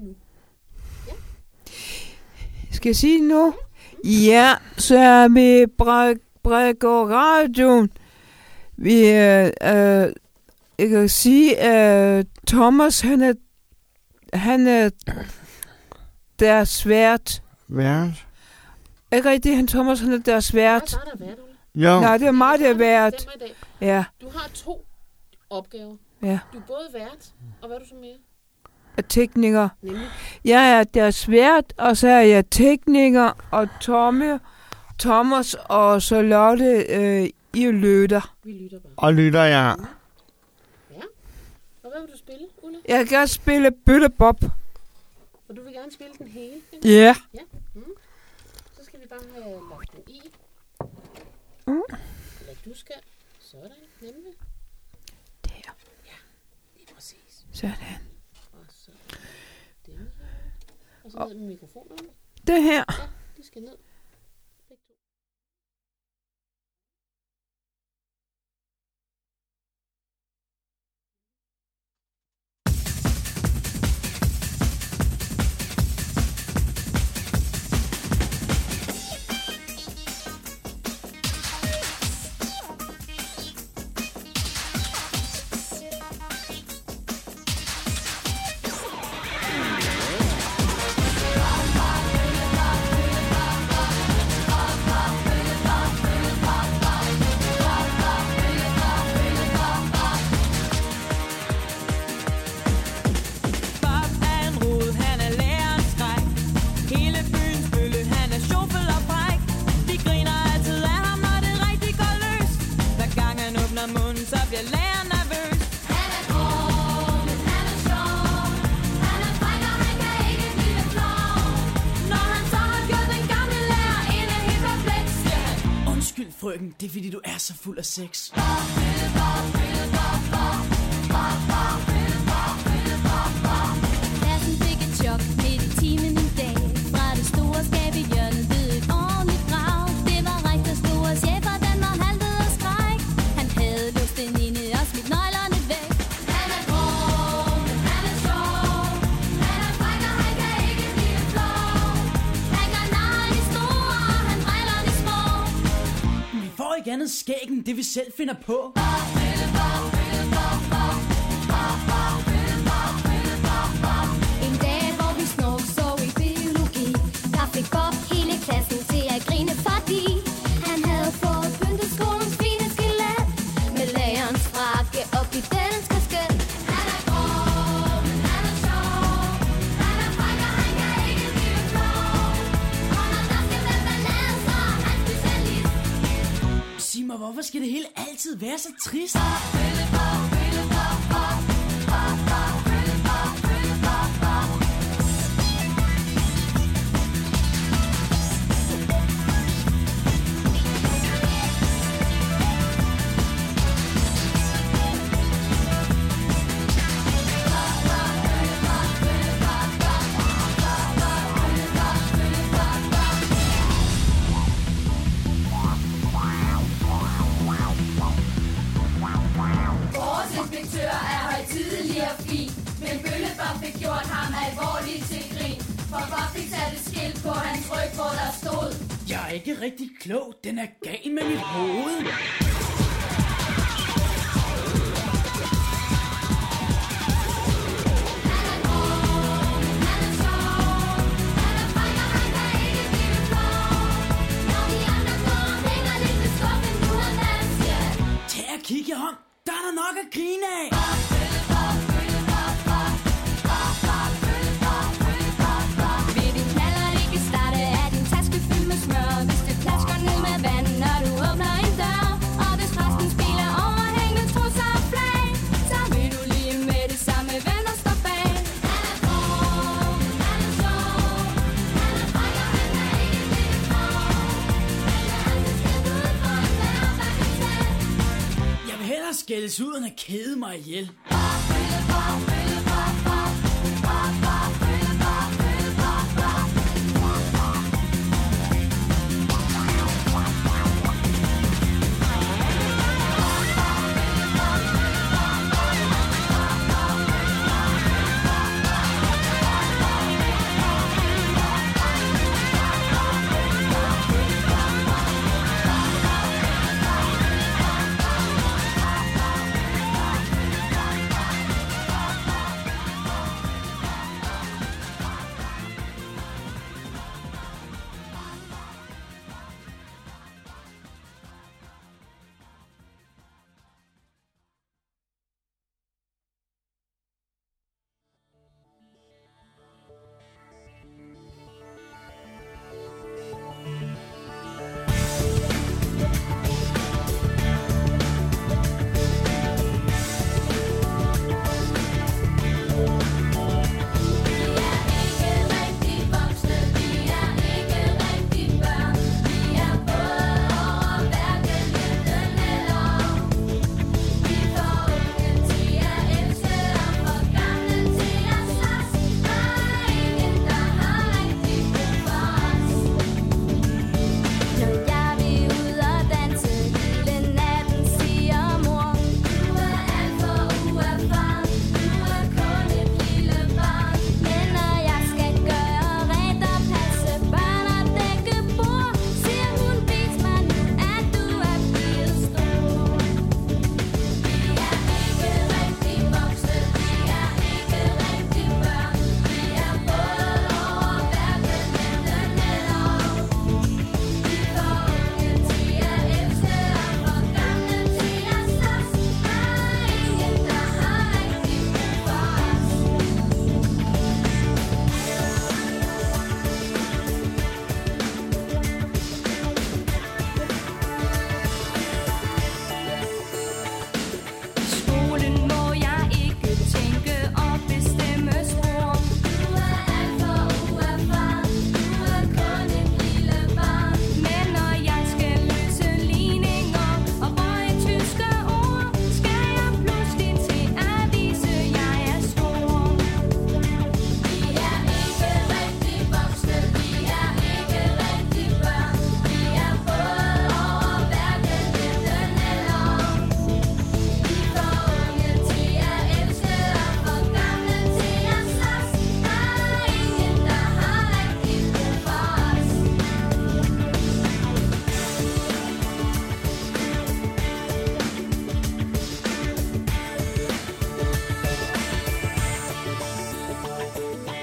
nu. Ja. Skal jeg sige nu? Ja, så er vi Brækker radioen. Jeg kan sige, at Thomas, han er deres vært. Vært? Ikke rigtigt, Thomas, han er deres vært. Så er der vært, Ole. Jo. Nej, det er mig, der er vært. Ja. Du har 2 opgaver. Ja. Du er både vært, og hvad er du så mere? Tekniker. Nemlig? Jeg er deres vært, og så er jeg tekniker, og Thomas og så Lotte I lytter. Vi lytter bare. Og lytter jeg. Ja. Og hvad vil du spille, Ulla? Jeg kan spille Bøttebob. Og du vil gerne spille den hele? Ja. Yeah. Ja. Så skal vi bare have lagt den i. Eller du skal. Sådan, nemlig. Der. Ja, lige præcis. Sådan. Og så denne her. Og så ned med mikrofonerne. Det her. Ja, de skal ned. Begge to. Frøken, det er fordi du er så fuld af sex. Klassen fik et chok midt i timen en dag. Fra det store skab i hjørnet ved et ordentligt brag. Det var rektors store chef, og den var haltet og skræk. Han havde låst den inde og smidt nøglerne væk. Han er grå, men han er sjov. Han er fræk, og han kan ikke blive flov. Han gør narre i store, og han driller de små. Vi får ikke andet skæg end det vi selv finder på. En dag, hvor vi snork så i biologi, der fik Bob hele klassen til at grine, fordi han havde fået pyntet skolens fine skelet med lærerens frakke og pedellens kasket. Han er grå, men han er sjov. Han er fræk, og han kan ikke blive flov. Og når der skal være ballade, så er han specialist. Sig mig, hvorfor skal det hele altid være så trist? Vores inspektør er højtidelig og fin, men Bøllebob fik gjort ham alvorligt til grin. For Bob fik sat et skilt på hans ryg, hvor der stod: Jeg er ikke rigtig klog, den er gal med mit hoved. Tag og kig jer om, der er der nok at grine af. Vil din knallert ikke starte, er din taske fyldt med smør. Hvis det plasker ned med vand, når du åbner en dør. Og hvis resten spiller overhængende trusser og flag, så vil du lige med det samme vende og stå bag. Han er grå, men han er sjov. Han er fræk, og han kan ikke blive flov. Han er altid skældt ud for en lærer, der kan tage. Jeg vil hellere skældes ud, end at kede mig ihjel.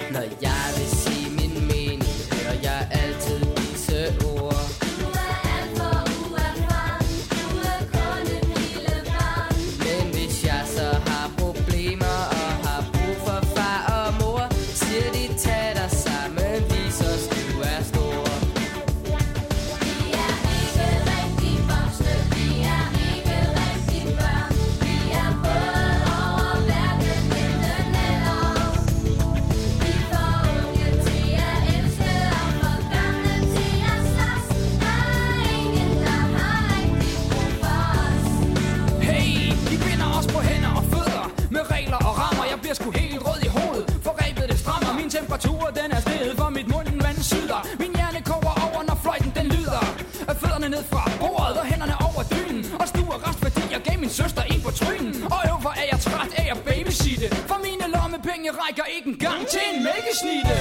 Når jeg vil sige min mening, hører jeg altid disse ord. Du er alt for uerfaren, du er kun et lille barn. Men hvis jeg så har problemer og har brug for far og mor, siger de tag dig sammen, vis os du er stor. Vi er ikke rigtig voksne, vi er ikke rigtig børn. Vi er både over hverken enten eller. Vi får unge til at elske og for gamle til at slås. Der er ingen, der har rigtig brug for os. Hey, de binder os på hænder og fødder med regler og rammer. Jeg bliver sgu helt rød i hovedet, for rebet det strammer. Min temperatur den er steget, for mit munden vand syder. Min hjerne koger over, når fløjten den lyder. Fødderne ned fra bordet og hænderne over dynen. Og stuer rest, fordi jeg gav min søster en på trynen. Og hvor er jeg træt af at babysitte, for mine lommepenge rækker ikke engang til en mælkesnitte.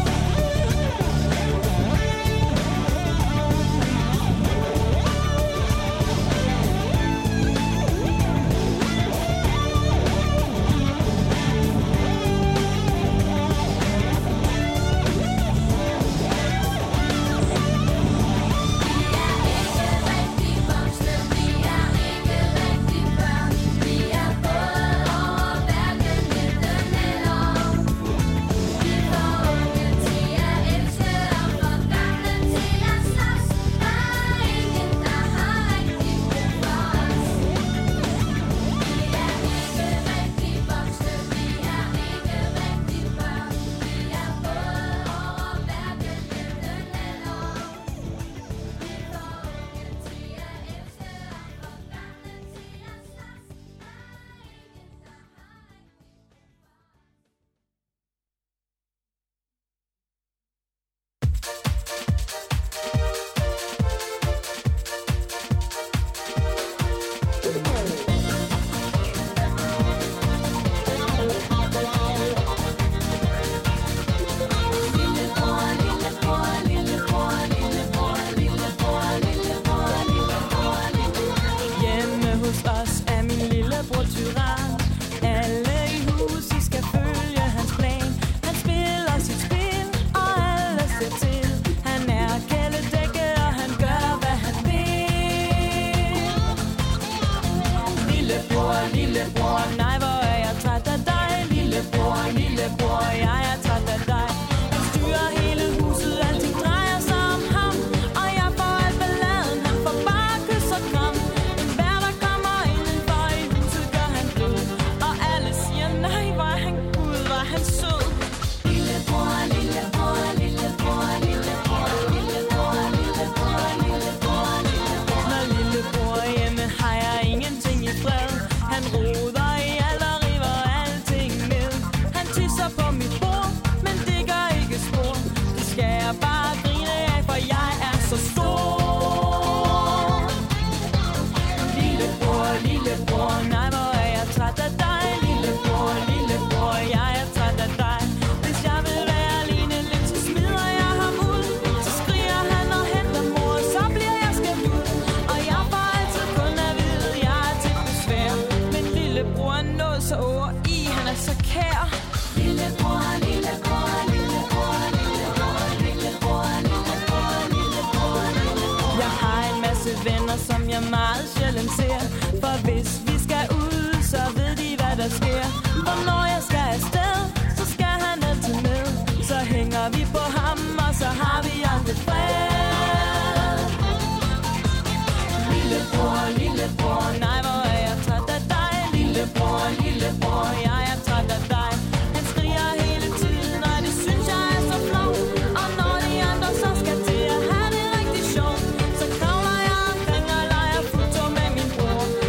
Lillebror, nej hvor er jeg træt af dig. Lillebror, jeg er træt af dig. Han styrer hele huset, alting drejer sig om ham. Og jeg får alt balladen, han får bare kys og kram. Enhver der kommer indenfor i huset gør han blød. Og alle siger nej, hvor er han Gud, hvor er han sød. Lillebror, lillebror, lillebror, lillebror, lillebror, lillebror, lillebror, lillebror. Når lillebror hjemme har jeg ingenting i fred. Han roder i alt og river alting ned. Han tisser på mit bord, men det gør ikke spor. Det skal jeg bare grine af, for jeg er så stor. Lillebror, lillebror, nej hvor er jeg træt af dig. Lillebror, jeg er træt af dig. Hvis jeg vil være alene lidt, så smider jeg ham ud. Så skriger han og henter mor, så bliver jeg skældt ud. Og jeg får altid kun at vide, jeg er til besvær. Men lillebror er noget så over i, han er så kær. Lillebror, lillebror, lillebror, lillebror, lillebror, lillebror, lillebror, lillebror. Jeg har en masse venner, som jeg meget sjældent ser. For hvis vi skal ud, så ved de hvad der sker. Og når jeg skal afsted, så skal han altid med. Så hænger vi på ham, og så har vi aldrig fred. Lillebror, lillebror, nej hvor er jeg træt af dig. Lillebror, lillebror, jeg er træt af dig. Han skriger hele tiden, og det synes jeg er så flot. Og når de andre så skal til at have det rigtig sjovt, så kravler jeg omkring og leger fuldtår med min bror.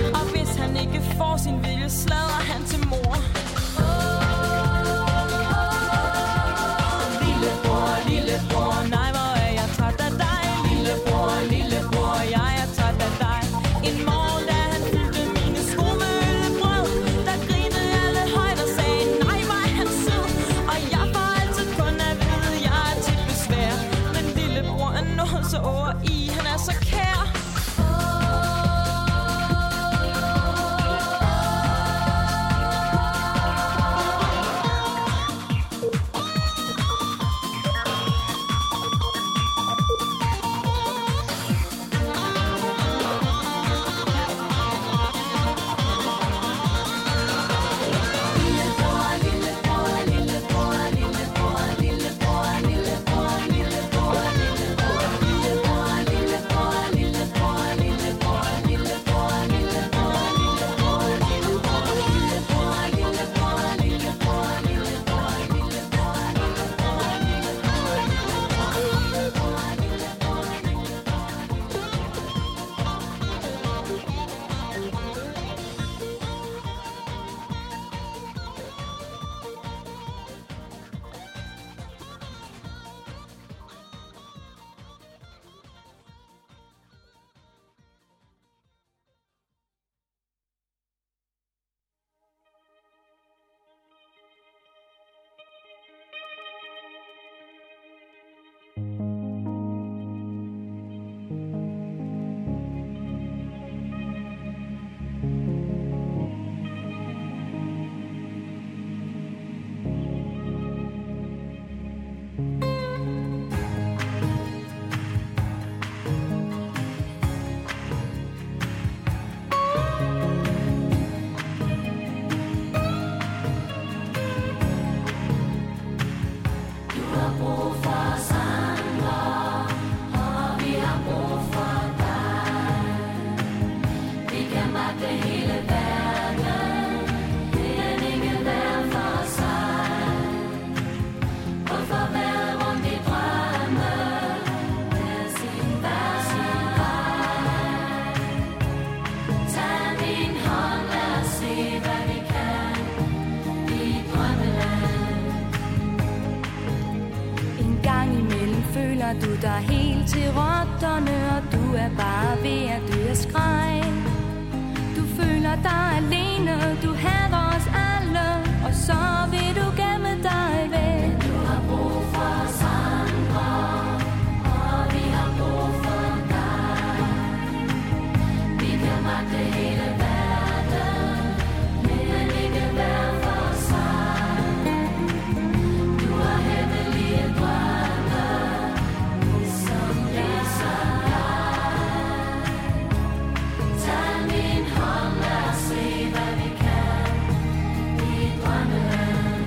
føler du dig helt til rotterne, og du er bare ved at dø af skræk. Du føler dig alene, du hader os alle, og så vil du gemme dig væk. Men du har brug for os andre, og vi har brug for dig. Vi kan magte hele verden, men ikke hver for sig. Du har hemmelige drømme, som læser jeg. Tag min hånd, lad os se, hvad vi kan i drømmeland.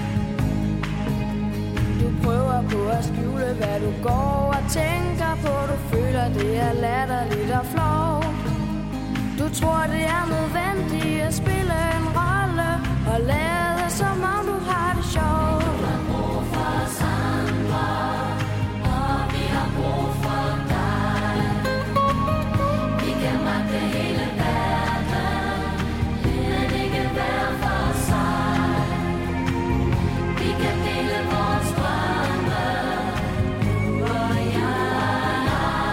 Du prøver på at skjule, hvad du går og tænker på. Du føler, det er latterligt og flovt. Du tror, det er nødvendigt at spille en rolle og lade, som om du har det sjovt. Du har brug for os andre, og vi har brug for dig. Vi kan magte hele verden, men ikke hver for sig. Vi kan dele vores drømme, du og jeg.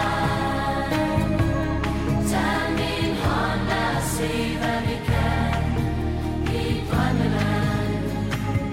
Tag min hånd, lad os se, hvad vi kan i drømmeland.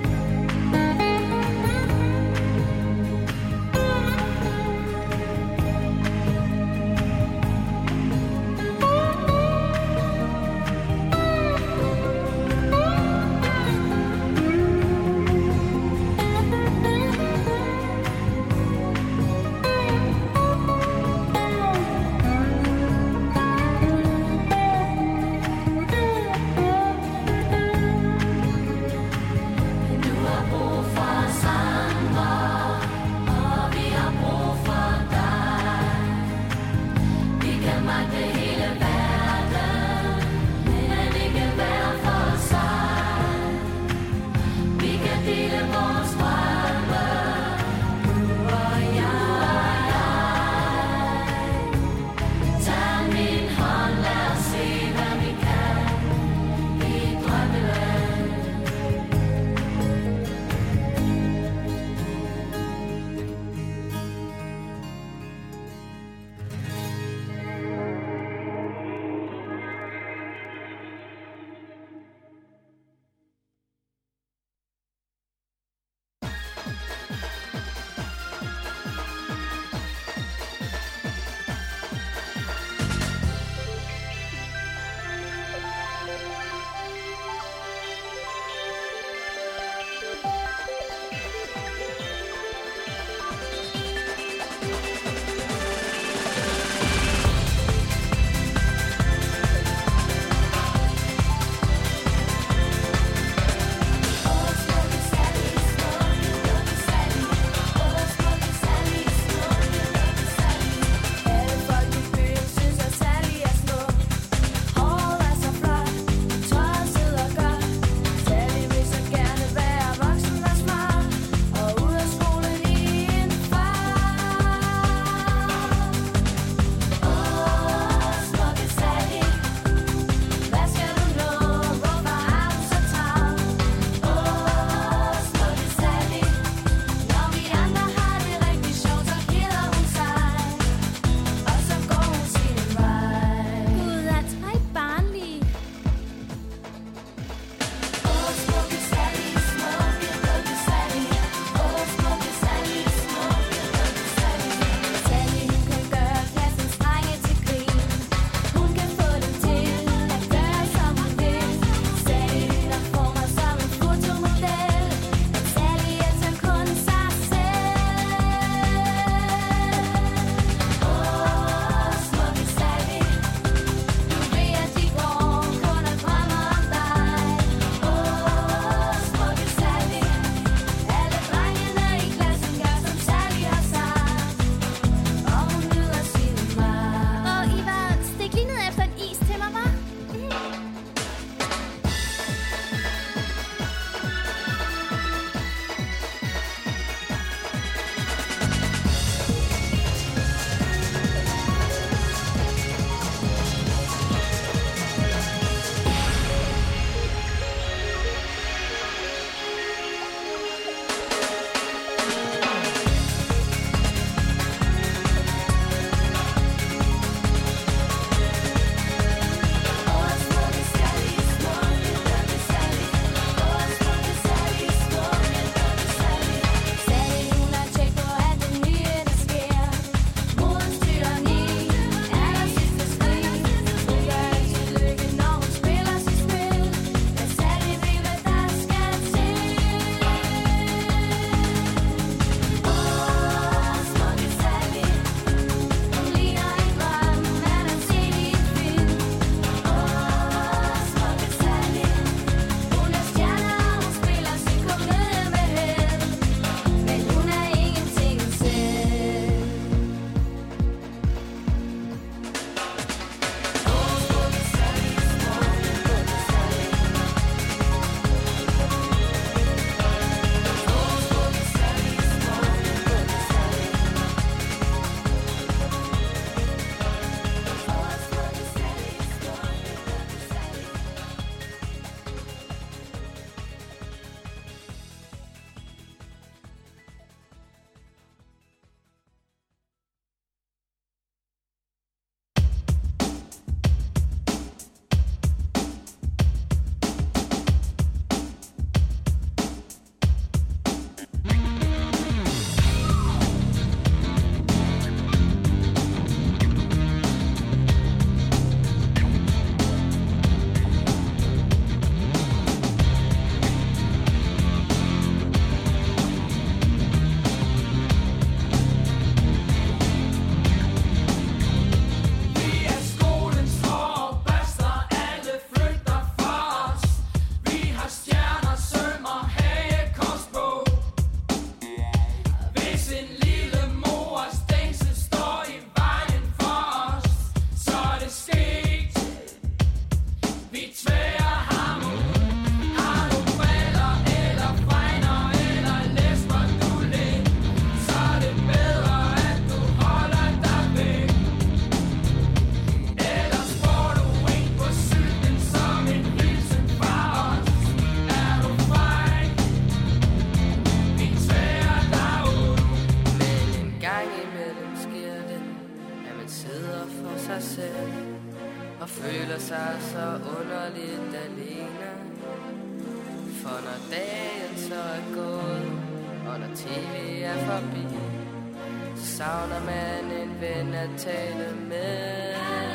føler sig så underligt alene. For når dagen så er gået, og når tv er forbi, så savner man en ven at tale med.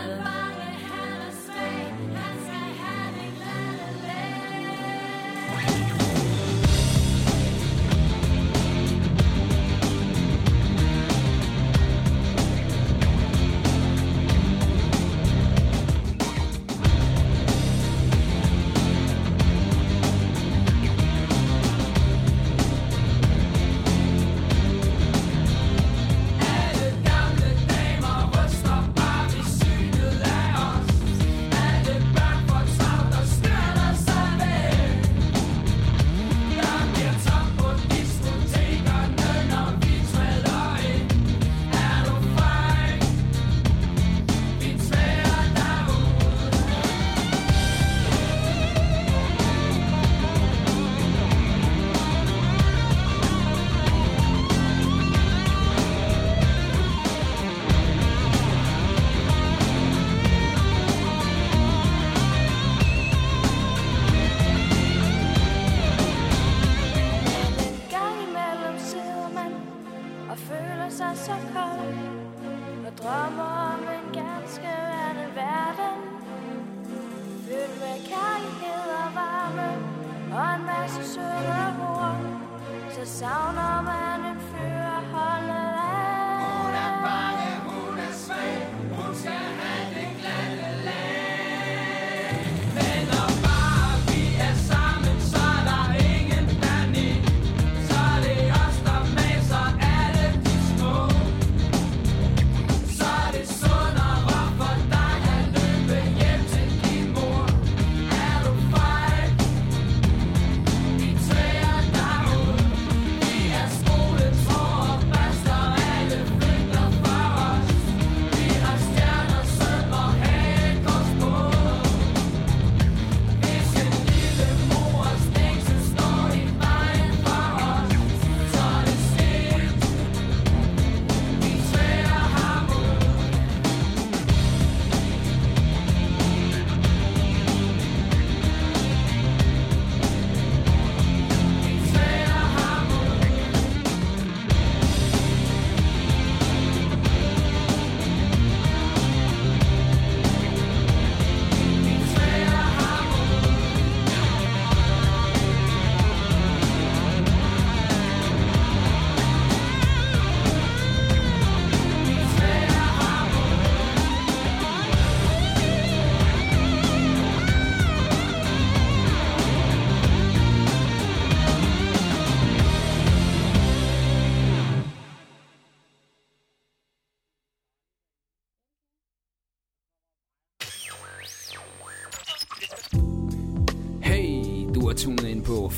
Tunet ind på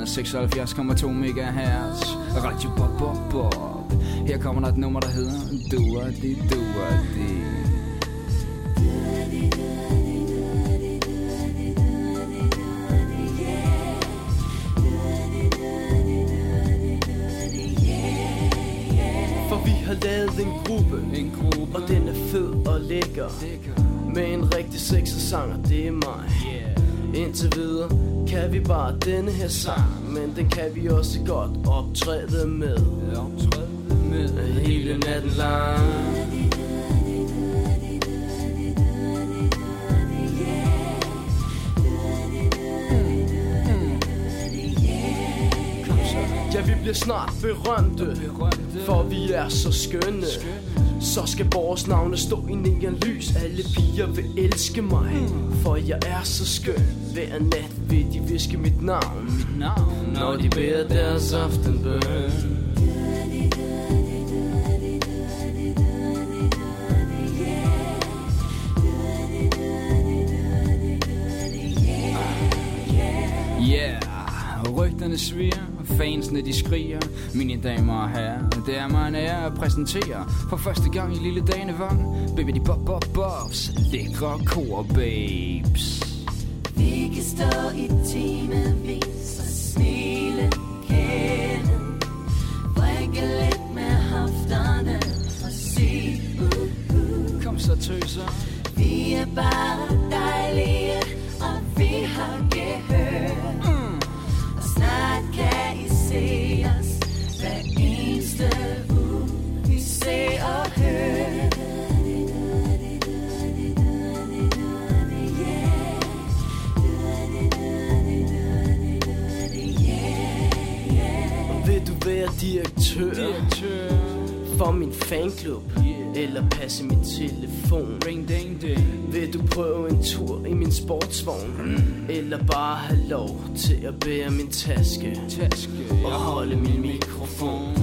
476,2 MHz Radio Bob Bob Bob. Her kommer der et nummer, der hedder Dua-di Dua-di. For vi har lavet en gruppe, og den er fed og lækker, med en rigtig sexet sang, og det er mig. Indtil videre kan vi bare denne her sang, men den kan vi også godt optræde med hele natten lang. Ja, vi bliver snart berømte, for vi er så skønne. Så skal vores navne stå i neonlys. Alle piger vil elske mig, for jeg er så skøn. Hver nat vil de viske mit navn, når de beder deres aftenbøn. Yeah, rygterne sviger, fansene de skriger. Mine damer og herrer, det er mig en ære at præsentere for første gang i lille Danevang Baby de Bob Bob Bobs lækre kor babes. Vi kan stå i timevis og smile, kende, brække lidt med hofterne og sige Kom så tøser. Vi Vi er bare dejlige, og vi har gehør. Og snart kan I se os hver eneste uge. Vi ser og hører. Vil du være direktør for min fanklub, eller passe min telefon? Ring ding ding. Vil du prøve en tur i min sportsvogn, eller bare have lov til at bære min taske og holde min mikrofon?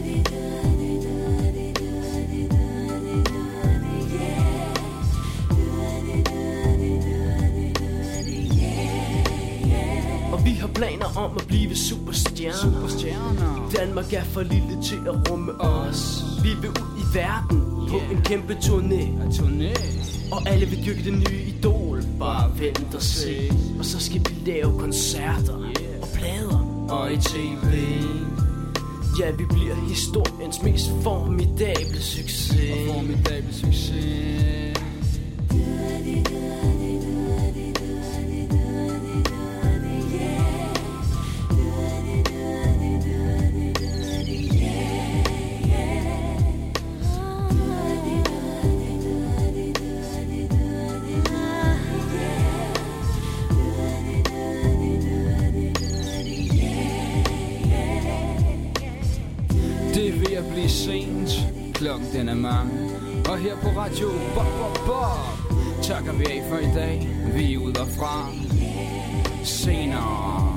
Og vi har planer om at blive superstjerner. Danmark er for lille til at rumme os. Vi vil ud i verden på en kæmpe turné. Og alle vil dyrke det nye idol. Bare vent og se. Og så skal vi lave koncerter og plader og i tv. Ja, vi bliver historiens mest formidable succes. Det er ved at blive sent. Klokken den er mange. Og her på radio Bob Bob Bob takker vi af for i dag. Vi er ude derfra. Senere.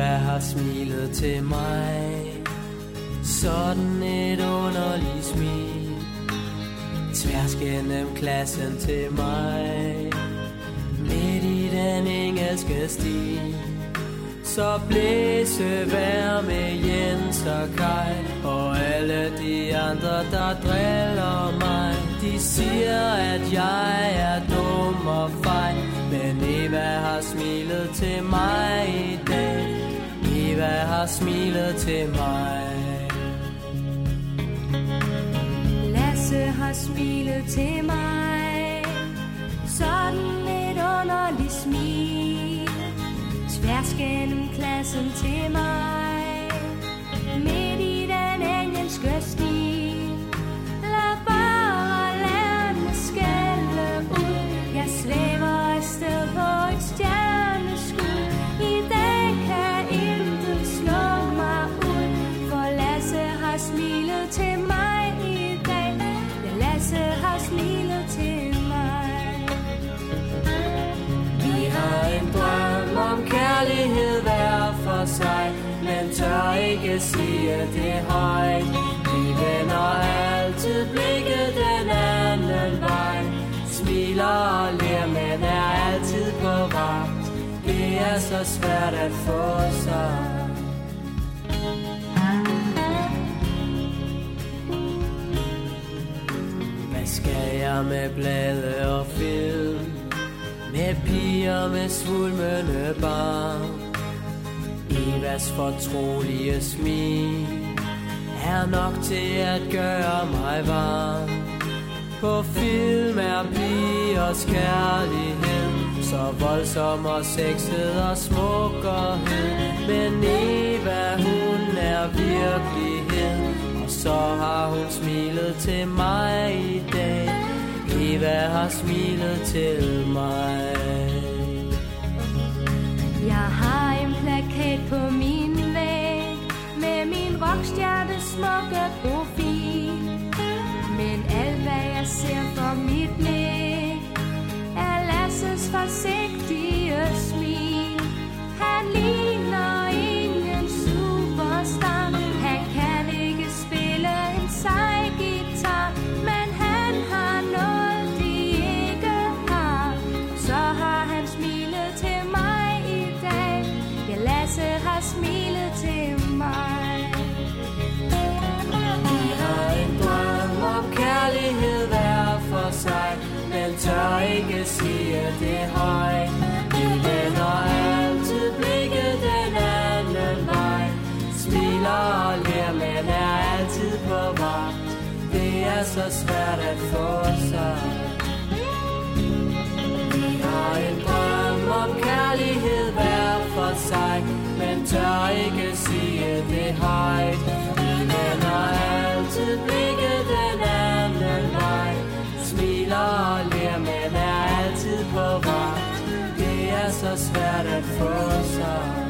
Eva har smilet til mig. Sådan et underligt smil, tværs gennem klassen til mig. Midt i den engelske stil, så blæse vejr med Jens og Kai. Og alle de andre, der driller mig, de siger, at jeg er dum og fej. Men Eva har smilet til mig i dag. Eva har smilet til mig. Lasse har smilet til mig. Sådan et underligt smil, tværs gennem klassen til mig. Midt i den engelske stil, lad bare lærerne skælde ud. Jeg svæver afsted på et stjerneskud. I dag kan intet slå mig ud, for Lasse har smilet til mig i dag. Ja, Lasse har smilet til mig. Vi har en drøm om kærlighed hver for sig, men tør ikke sige det højt. Vi vender altid blikket den anden vej. Smiler og ler, men er altid på vagt. Det er så svært at få sig. Hvad skal jeg med blade og film? Med piger med svulmende barn. Evas fortrolige smil er nok til at gøre mig varm. På film er pigers kærlighed så voldsom og sexet og smuk og hed. Men Eva, hun er virkelighed, og så har hun smilet til mig i dag. Eva har smilet til mig. Jeg har en plakat på min væg med min rockstjerne smukke profil. Men alt hvad jeg ser for mit blik er Lasses forsigtige smil. Han ligner ingen superstar. Han kan ikke spille en sej guitar, men han har noget de ikke har. Så har han smilet til mig i dag. Ja, Lasse har smilet til mig. Vi har en drøm om kærlighed hver for sig, men tør ikke sige det højt. Vi vender altid blikket den anden vej. Smiler og ler, men er altid på vagt. Det er så svært at få sig. Vi har en drøm om kærlighed hver for sig, men tør ikke sige det højt. Vi vender altid blikket den anden vej. Smiler og ler, men er altid på vagt. Det er så svært at få sig.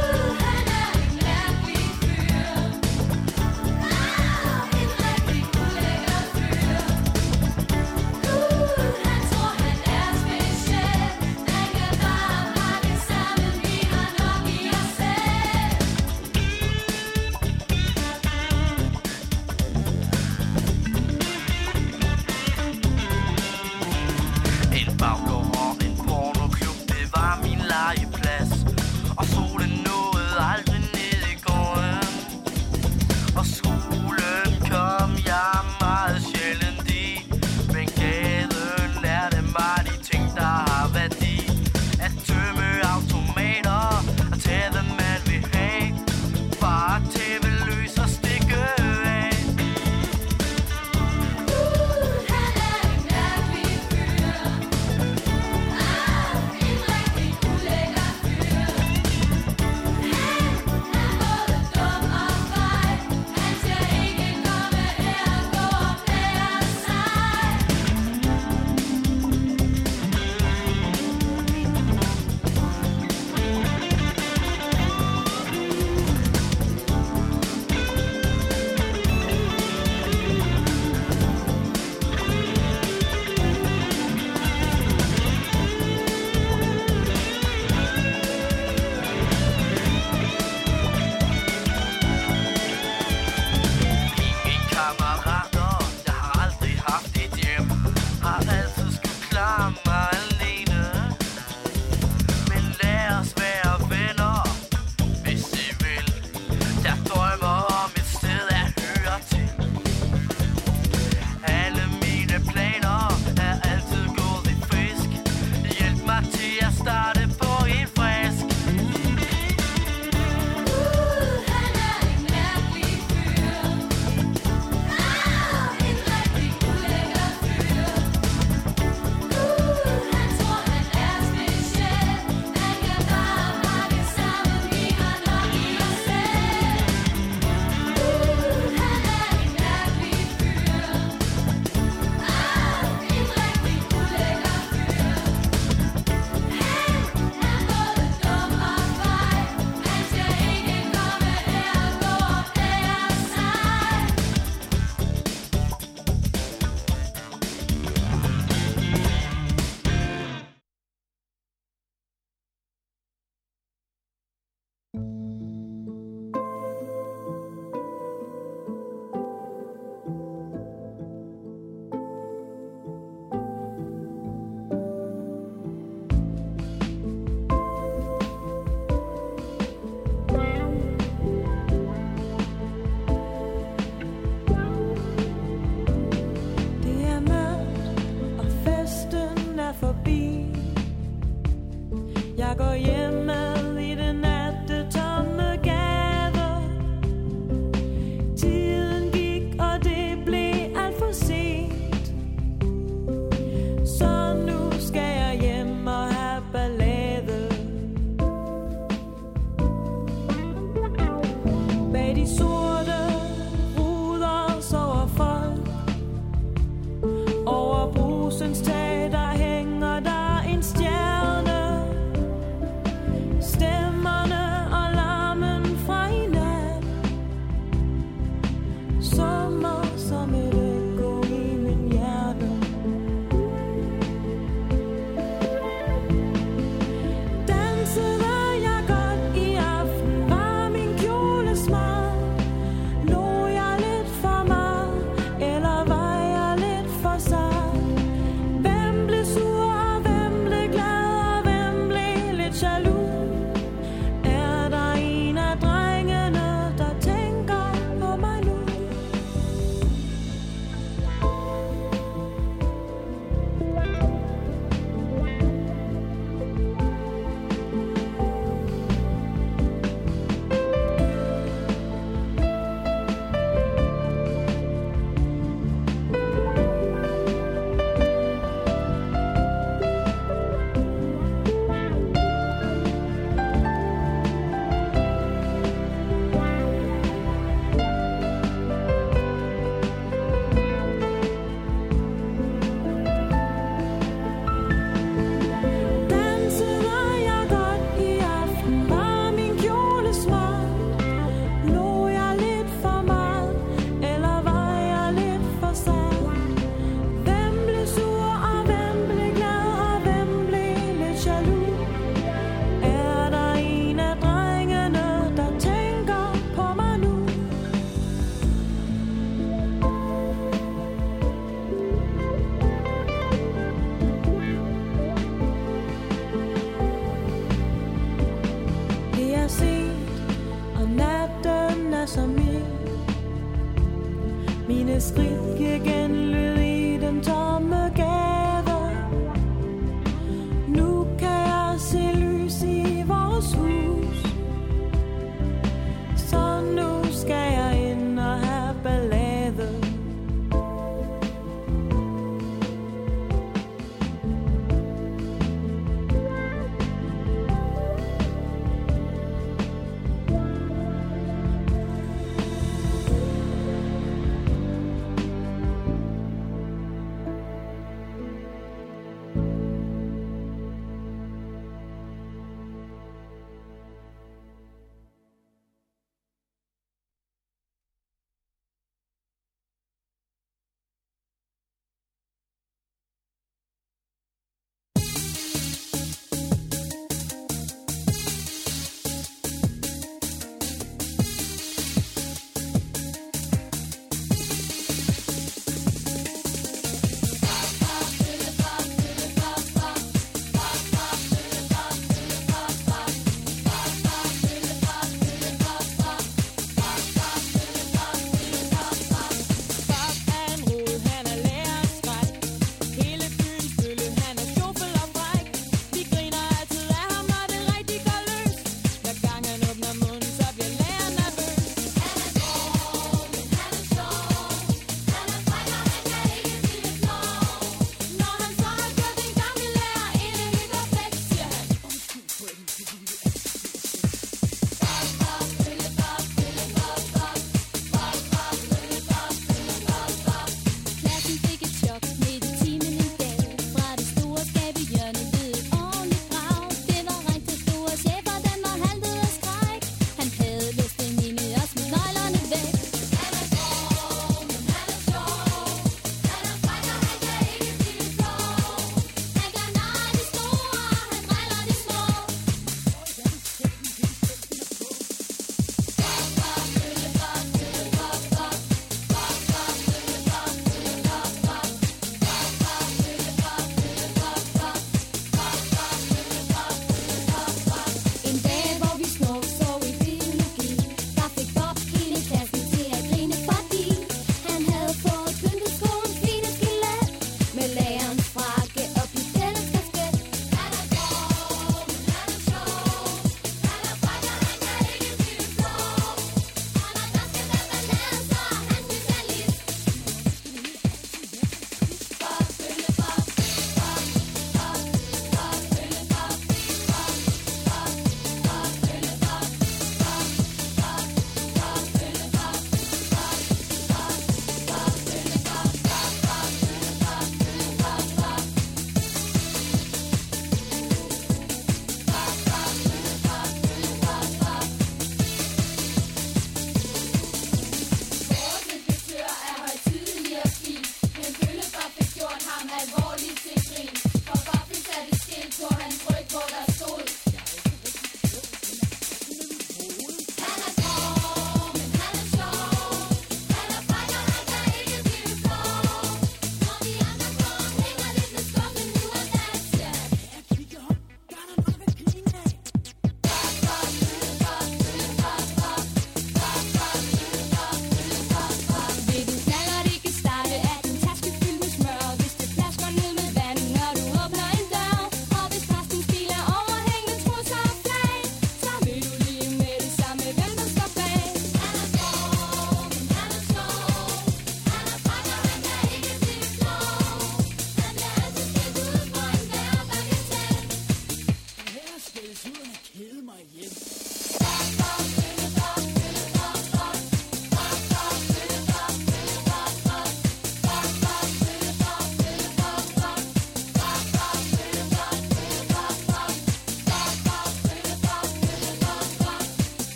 Han er en mærkelig fyr. En rigtig Jeg går hjemme i det nattetomme gader. Tiden gik, og det blev alt for sent. Så nu skal jeg hjem og have ballade. Bag de sorte ruder sover folk. Over brusens tag, der hænger der en stjerne. Stemmerne og larmen fra i nat sommer som et ekko i min hjerte. Dansede jeg godt i aften, var min kjole smart. Lå jeg lidt for meget, eller var jeg lidt for sart? Hvem blev sur, og hvem blev glad, og hvem blev lidt jaloux? Er der en af drengene, der tænker på mig nu? Dansede jeg godt i aften, var min kjole smart. Lå jeg lidt for meget, eller var jeg lidt for sart? Hvem blev sur, og hvem blev glad, og hvem blev lidt jaloux? Er der en af drengene, der tænker på mig nu? Det er sent, og natten er så mild. Mine skridt giver genlyd i den tomme gade. Nu kan jeg se lys i vores hus. Så nu skal jeg ind og have ballade.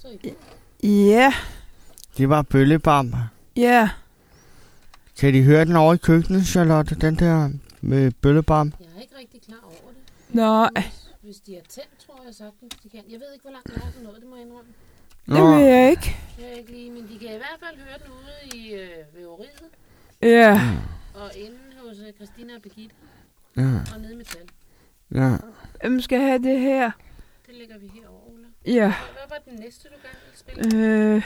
så i går. Ja, Det var bøllebam. ja. Kan de høre den over i køkkenet, Charlotte? Den der med bøllebam? Jeg er ikke rigtig klar over det. Nå, Hvis de er tændt, tror jeg sagtens, de kan. Jeg ved ikke, hvor langt jeg har sådan noget, det må jeg indrømme. det ved jeg ikke. Det er ikke lige, men de kan i hvert fald høre den ude i væveriet. Ja, Og inde hos Christina og Birgitte. Ja, Og nede i metal. ja. hvem skal have det her? Det lægger vi herover, Ulla. Ja. Hvad var den næste, du gerne ville spille?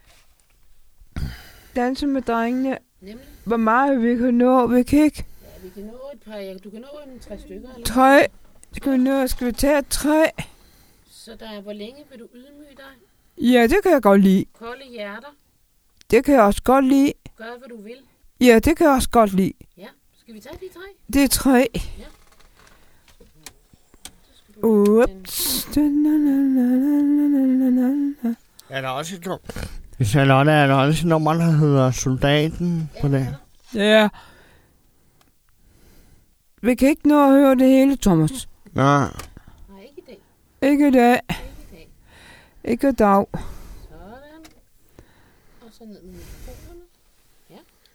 Danse med drengene. Nemlig? Hvor meget vi kan nå, vi kan ikke. Ja, vi kan nå et par. Ja, du kan nå en 3 stykker. Eller? 3. Skal vi tage 3? Så hvor længe vil du ydmyge dig? Ja, det kan jeg godt lide. Kolde hjerter. Det kan jeg også godt lide. Gør, hvad du vil. Ja, det kan jeg også godt lide. Ja, skal vi tage de 3? Det er 3. Ups. Er der også et nummer? Charlotte, er der også et nummer, der hedder Soldaten på det? Ja. Vi kan ikke nå at høre det hele, Thomas. Nej. Nej, ikke i dag. Ikke i dag. Ikke i dag. Ikke i dag. Sådan. Og så ned med mikrofonerne. Ja.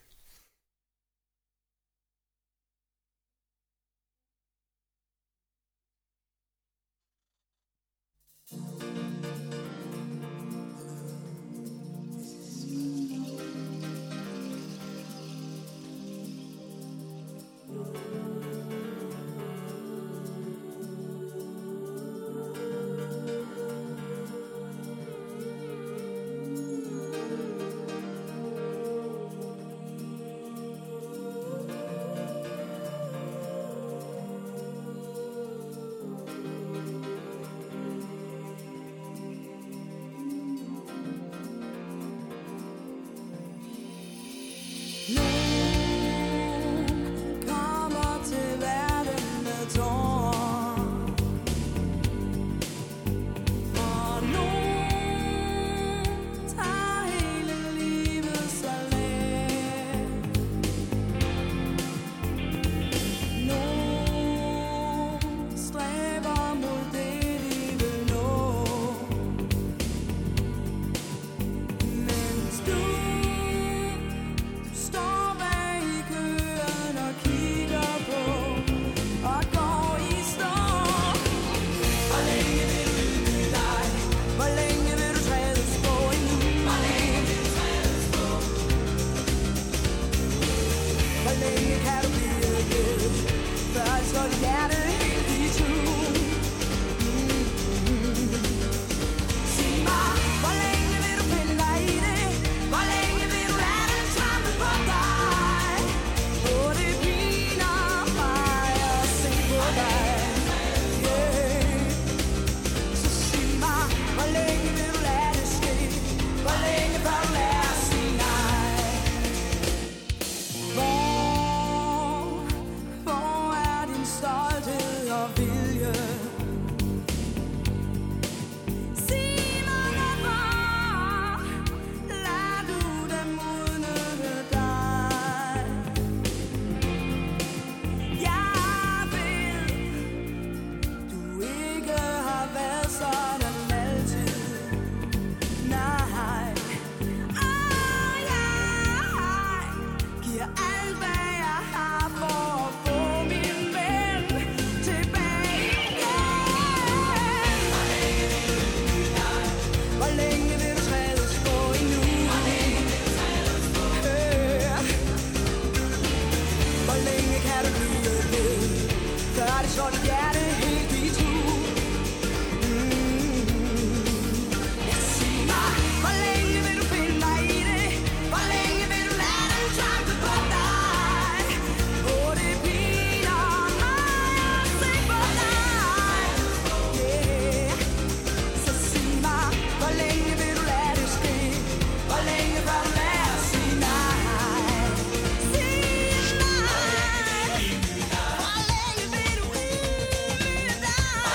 Kommer til verden med tårer, og nogen tager hele livet så let. Nogen stræber mod det, de vil nå, mens du står bag i køen og kigger på og går i stå. Hvor længe vil du ydmyge dig? Hvor længe vil du trædes på endnu? Hvor længe vil du trædes på? Hvor længe kan du blive ved? Før det slår dit hjerte helt i tu. Sig mig, hvor længe vil du finde dig i det? Hvor længe vil du lade den trampe på dig? Og det piner mig at se på dig. Yeah. Så sig mig, hvor længe vil du lade det ske? Hvor længe bør du lære at sige nej? Hvor er din stolthed og vilje? Sig mig, hvorfor lader du dem udnytte dig? Jeg ved, du ikke har været sådan altid. Nej. Og jeg giver alt, hvad jeg har for at få min ven tilbage. Hvor længe vil du trædes på endnu? Hvor længe kan du blive ved? Før det slår dit hjerte helt i tu. Sig mig, hvor længe vil du finde dig i det? Hvor længe vil du lade den trampe på dig? Og det piner mig at se på dig. Yeah. Så sig mig, hvor længe vil du lade det ske? Hvor længe bør du lære at sige nej? Sig mig, hvor længe vil du ydmyge dig?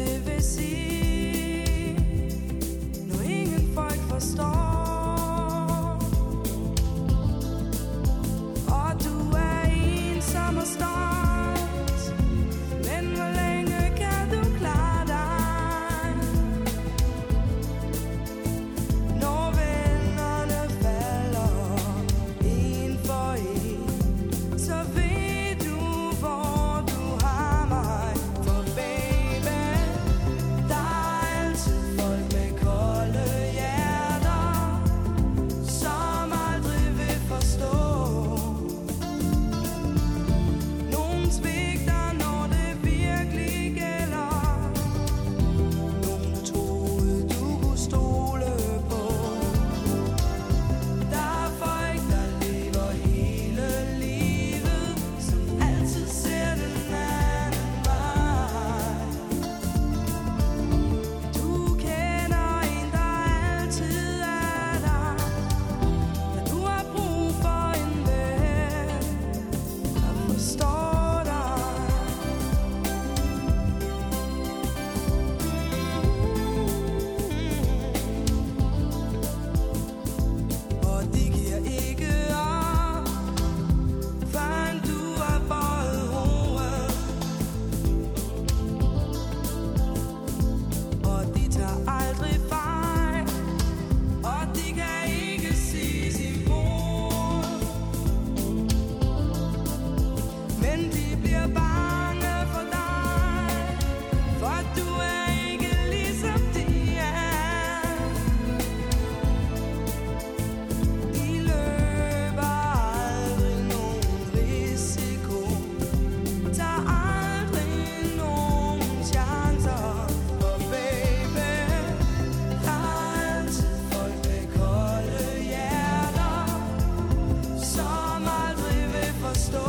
det vil sige, når ingen folk forstår. Og du er ensom og stolt, men hvor længe kan du klare dig? Når vennerne falder en for en, så ved du, hvor du har mig. For baby, der er altid folk med kolde hjerter, som aldrig vil forstå. Nogen svigter, når det virkelig gælder. Nogen troede, du kunne stole på. Der er folk, der lever hele livet, som altid ser den anden vej. Du kender en, der altid er der, når du har brug for en ven, der forstår dig. Og de giver ikke op, førend du har bøjet hovedet. Og de tager aldrig fejl, og de kan ikke siges imod. Men de bliver bange for dig, for du er ikke ligesom de er. De løber aldrig nogen risiko, tager aldrig nogen chancer. Og baby, der er altid folk med kolde hjerter, som aldrig vil forstå.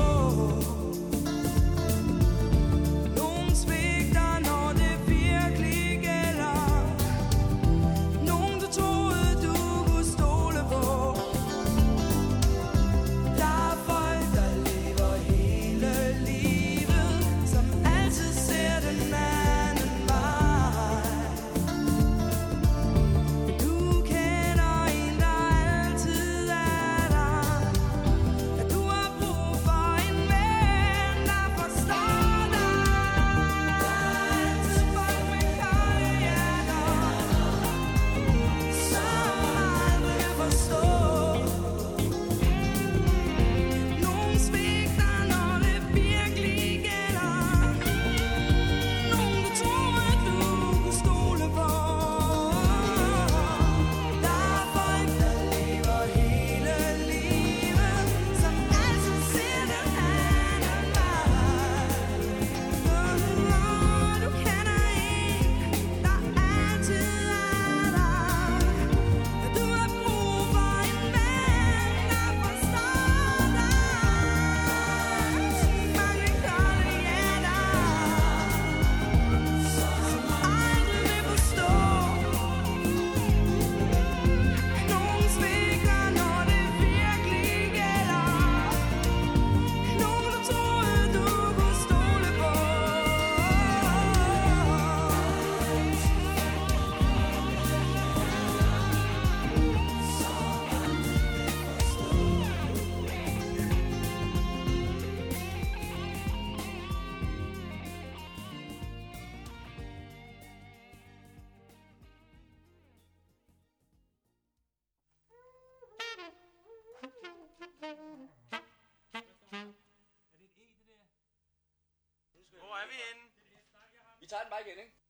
Nogen svigter, når det virkelig gælder. Nogen, du troede, du kunne stole på. Der er folk, der lever hele livet, som altid ser den anden vej. Du kender en, der altid er der, at du har brug for en ven, der forstår dig. Der er altid folk med kolde hjerter, som aldrig vil forstå. Nogen svigter, når det virkelig gælder. Nogen, du troede, du kunne stole på. Der er folk, der lever hele livet, som altid ser den anden vej. Du kender en, der altid er der, at du har brug for en ven, der forstår dig. Mange kolde hjerter, som aldrig vil forstå. Nogen svigter, når det virkelig gælder. Nogen, du troede, du kunne stole på. Hvor er vi henne? Vi tager den bare igen, ikke?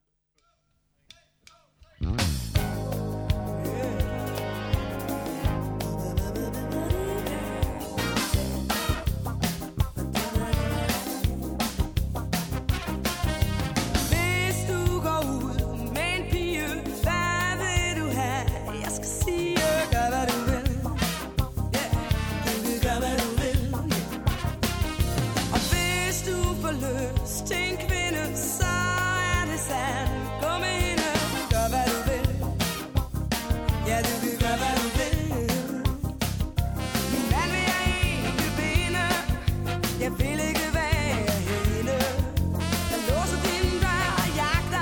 Hvis du går ud med en pige, hvad vil du have? Jeg skal sige, gør hvad du vil. Du kan gøre hvad du vil. Og hvis du får lyst til en kvinde, så er det sandt. Gå med hende, gør hvad du vil. Ja, du kan gøre hvad du vil. Min mand vil jeg ikke binde, jeg vil ikke være hende. Jeg låser din dør og jagter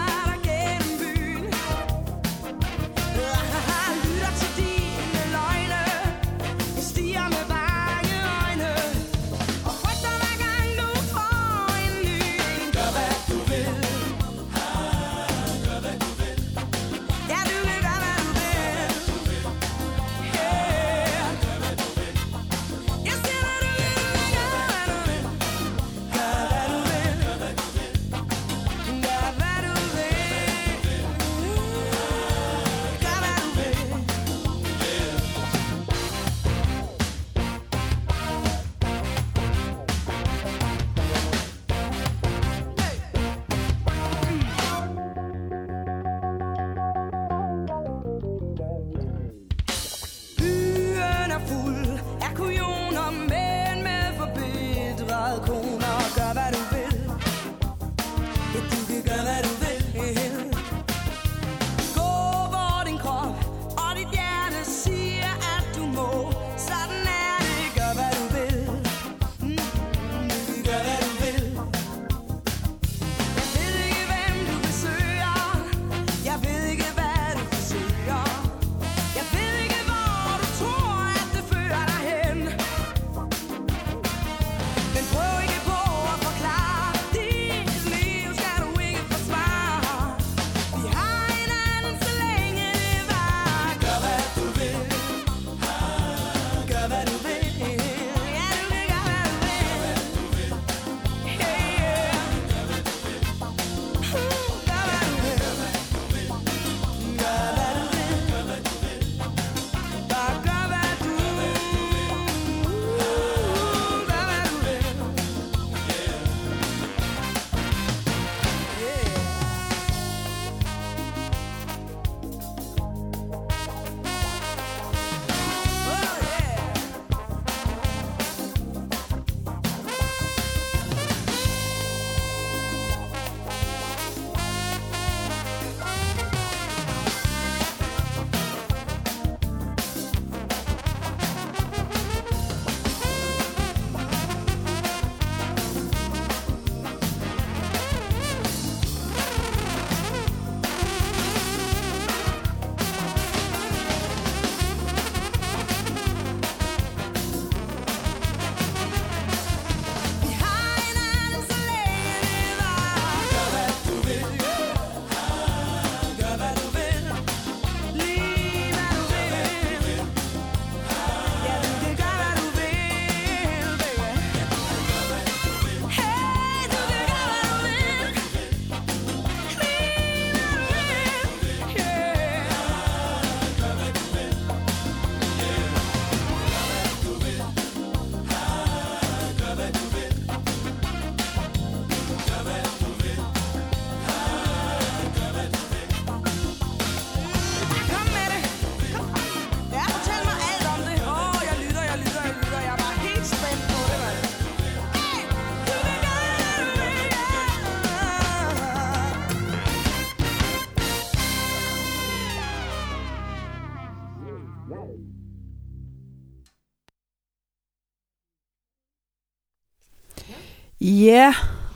Ja.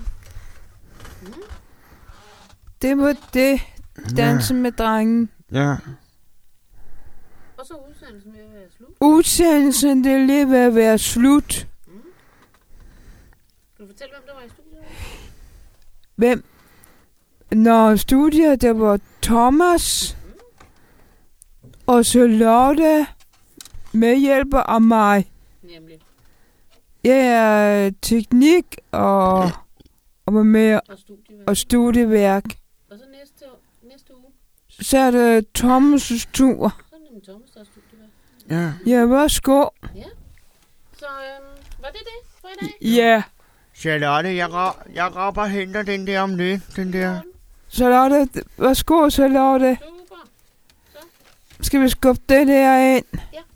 Det var det. Danse med drengen. Ja. Og så udsendelsen ved at være slut. Udsendelsen, det er lige ved at være slut. Kan du fortælle, hvem der var i studiet? Hvem? Når studiet, der var Thomas. Og så Lotte. Medhjælper af mig. Nemlig. Jeg er teknik og med og studieværk. Og så næste uge. Så er det Thomas' tur. Så er det nemlig Thomas, der er studieværk. Ja. Ja, værsgo. Ja. Så var det for i dag? Ja. Charlotte, jeg går og henter den der om lidt. Den der. Charlotte, værsgo, Charlotte. Super. Så. Skal vi skubbe det der ind? Ja.